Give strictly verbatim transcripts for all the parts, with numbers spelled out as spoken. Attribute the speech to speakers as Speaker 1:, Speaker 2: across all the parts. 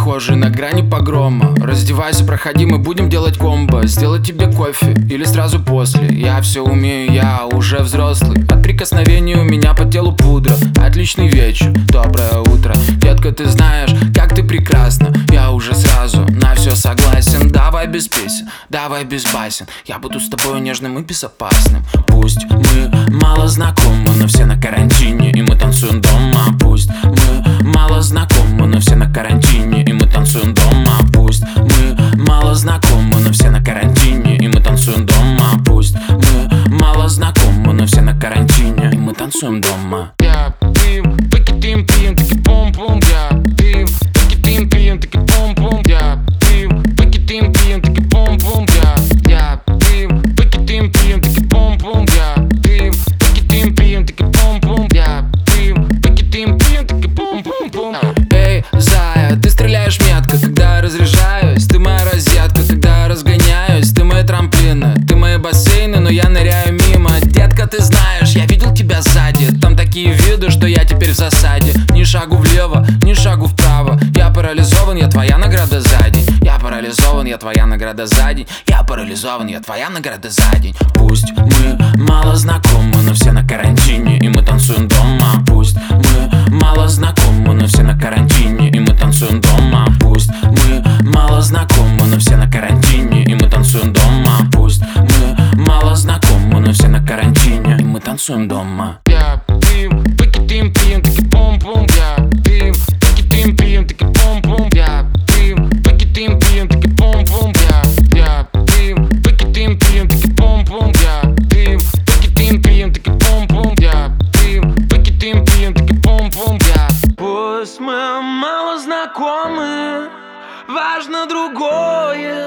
Speaker 1: прихожей на грани погрома. Раздевайся, проходи, мы будем делать комбо. Сделать тебе кофе или сразу после. Я все умею, я уже взрослый. От прикосновений у меня по телу пудра. Отличный вечер, доброе утро. Детка, ты знаешь, как ты прекрасна. Я уже сразу на все согласен. Давай без песен, давай без басен. Я буду с тобой нежным и безопасным. Пусть мы мало знакомы, но все на карантине, и мы танцуем дома. Пусть мы мало знакомы, но все на карантине, и мы танцуем дома. Пусть мы мало знакомы, но все на карантине, и мы танцуем дома. Пусть мы мало знакомы, но все на карантине, и мы танцуем дома.
Speaker 2: Я пью, пакетим, пьем, таки пум-пум. Я пью, пакетим, пьем, таки пум-пум. Я пью, пакетим, пьем, таки пум-пум. Я я пью, пакетим, пьем, таки пум-пум. Я пью, пакетим, пьем, таки пум-пум. Я пью, пакетим, пьем, таки пум-пум-пум.
Speaker 1: Эй, зая, ты стреляешь метко, когда я разряжаюсь. Ты моя розетка, когда я разгоняюсь. Ты мои трамплины, ты мои бассейны, но я ныряю мимо. Детка, ты знаешь, я видел тебя сзади. Там такие виды, что я теперь в засаде. Ни шагу влево, ни шагу вправо. Я парализован, я твоя награда за день. Я парализован, я твоя награда за день. Я парализован, я твоя награда за день. Пусть мы мало знакомы, но все на карантине, и мы танцуем дома. Пусть мы мало знакомы, но все на карантине, и мы танцуем дома. Пусть мы мало знакомы, но все на карантине, и мы танцуем дома. Пусть мы мало знакомы, но все на карантине, и мы танцуем дома.
Speaker 2: Я пью, пакетим, пьем, таки пум-пум. Я пью, пакетим, пьем, таки пум-пум. Я пью, пакетим, пьем, таки пум-пум. Я я пью, пакетим, пьем, таки пум-пум. Я пью, пакетим, пьем, таки пум-пум. Я пью, пакетим, пьем, таки пум-пум. Я
Speaker 1: Пусть мы мало знакомы, важно другое.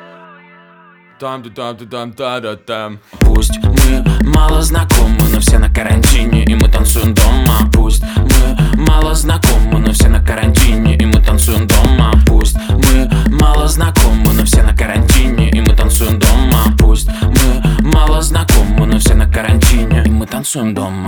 Speaker 3: Там, там, там, там, там.
Speaker 1: Пусть мы мало знакомы, но все на карантине, и мы танцуем дома. Пусть мы мало знакомы, но все на карантине, и мы танцуем дома. Пусть мы мало знакомы, но все на карантине, и мы танцуем дома. Пусть мы мало знакомы, но все на карантине, и мы танцуем дома.